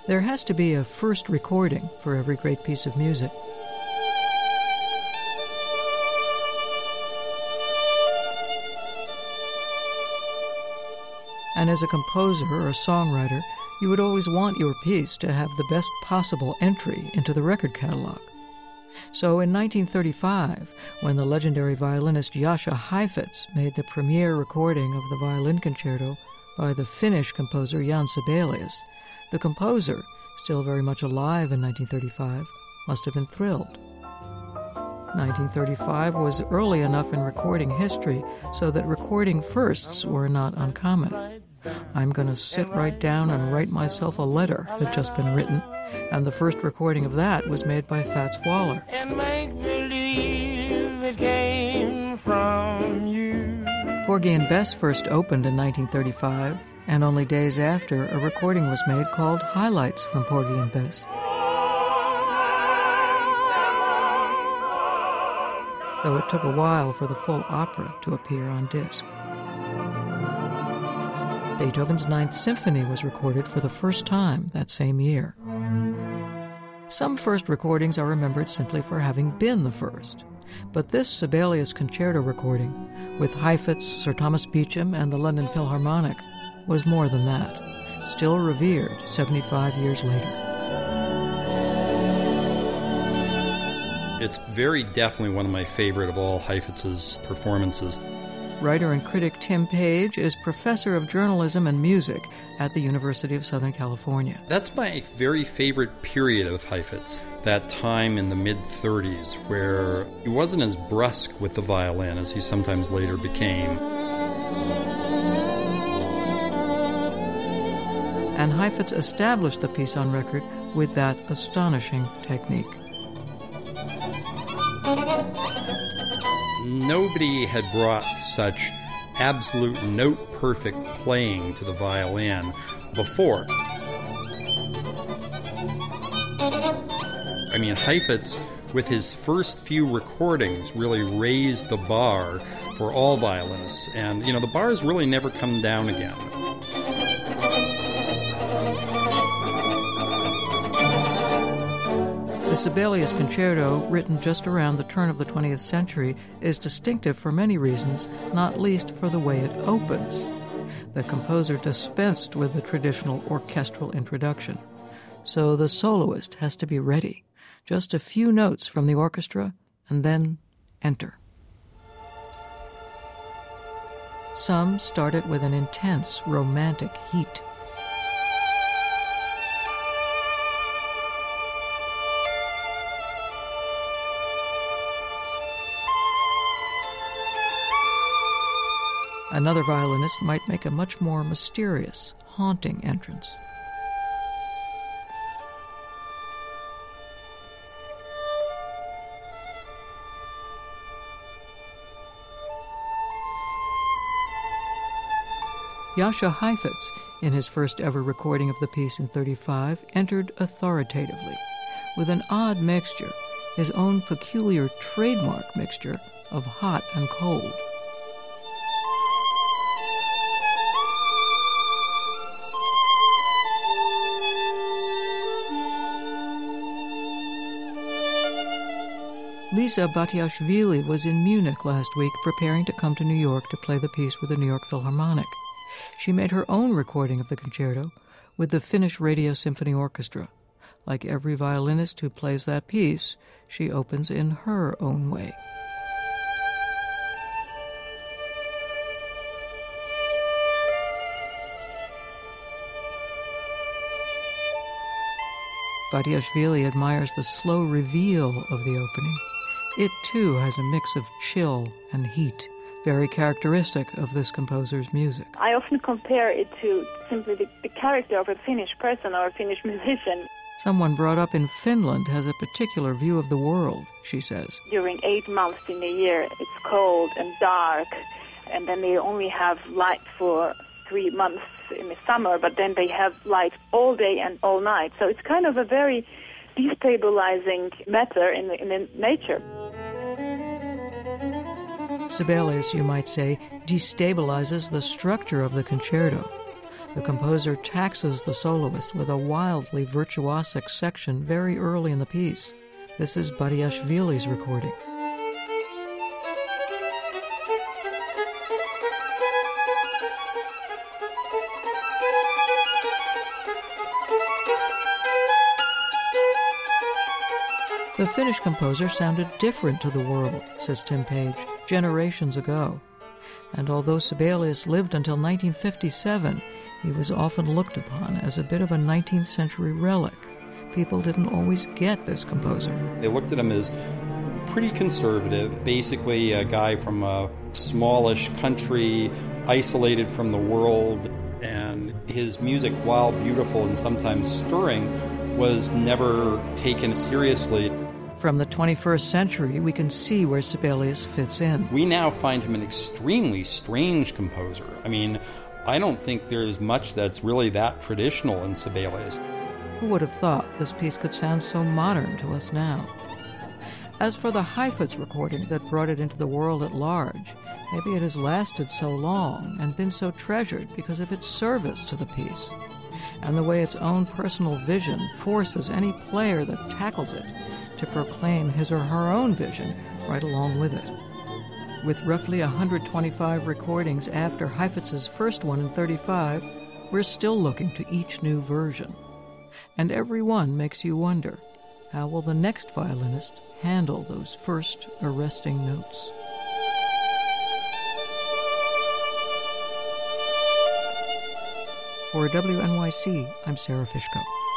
There has to be a first recording for every great piece of music. And as a composer or songwriter, you would always want your piece to have the best possible entry into the record catalog. So in 1935, when the legendary violinist Jascha Heifetz made the premiere recording of the violin concerto by the Finnish composer Jan Sibelius, the composer, still very much alive in 1935, must have been thrilled. 1935 was early enough in recording history so that recording firsts were not uncommon. I'm going to sit right down and write myself a letter had just been written, and the first recording of that was made by Fats Waller. And make believe it came from you. Porgy and Bess first opened in 1935, and only days after, a recording was made called Highlights from Porgy and Bess. Though it took a while for the full opera to appear on disc. Beethoven's Ninth Symphony was recorded for the first time that same year. Some first recordings are remembered simply for having been the first, but this Sibelius Concerto recording, with Heifetz, Sir Thomas Beecham, and the London Philharmonic, was more than that, still revered 75 years later. It's very definitely one of my favorite of all Heifetz's performances. Writer and critic Tim Page is professor of journalism and music at the University of Southern California. That's my very favorite period of Heifetz, that time in the mid-30s where he wasn't as brusque with the violin as he sometimes later became. And Heifetz established the piece on record with that astonishing technique. Nobody had brought such absolute note-perfect playing to the violin before. I mean, Heifetz, with his first few recordings, really raised the bar for all violinists. And, you know, the bar's really never come down again. The Sibelius Concerto, written just around the turn of the 20th century, is distinctive for many reasons, not least for the way it opens. The composer dispensed with the traditional orchestral introduction, so the soloist has to be ready. Just a few notes from the orchestra, and then enter. Some start it with an intense, romantic heat. Another violinist might make a much more mysterious, haunting entrance. Jascha Heifetz, in his first ever recording of the piece in 1935, entered authoritatively, with an odd mixture, his own peculiar trademark mixture of hot and cold. Lisa Batiashvili was in Munich last week preparing to come to New York to play the piece with the New York Philharmonic. She made her own recording of the concerto with the Finnish Radio Symphony Orchestra. Like every violinist who plays that piece, she opens in her own way. Batiashvili admires the slow reveal of the opening. It, too, has a mix of chill and heat, very characteristic of this composer's music. I often compare it to simply the character of a Finnish person or a Finnish musician. Someone brought up in Finland has a particular view of the world, she says. During 8 months in the year, it's cold and dark, and then they only have light for 3 months in the summer, but then they have light all day and all night. So it's kind of a very destabilizing matter in the nature. Sibelius, you might say, destabilizes the structure of the concerto. The composer taxes the soloist with a wildly virtuosic section very early in the piece. This is Badiashvili's recording. The Finnish composer sounded different to the world, says Tim Page, generations ago. And although Sibelius lived until 1957, he was often looked upon as a bit of a 19th century relic. People didn't always get this composer. They looked at him as pretty conservative, basically a guy from a smallish country, isolated from the world, and his music, while beautiful and sometimes stirring, was never taken seriously. From the 21st century, we can see where Sibelius fits in. We now find him an extremely strange composer. I mean, I don't think there's much that's really that traditional in Sibelius. Who would have thought this piece could sound so modern to us now? As for the Heifetz recording that brought it into the world at large, maybe it has lasted so long and been so treasured because of its service to the piece, and the way its own personal vision forces any player that tackles it to proclaim his or her own vision right along with it. With roughly 125 recordings after Heifetz's first one in 35, we're still looking to each new version. And every one makes you wonder, how will the next violinist handle those first arresting notes? For WNYC, I'm Sarah Fishko.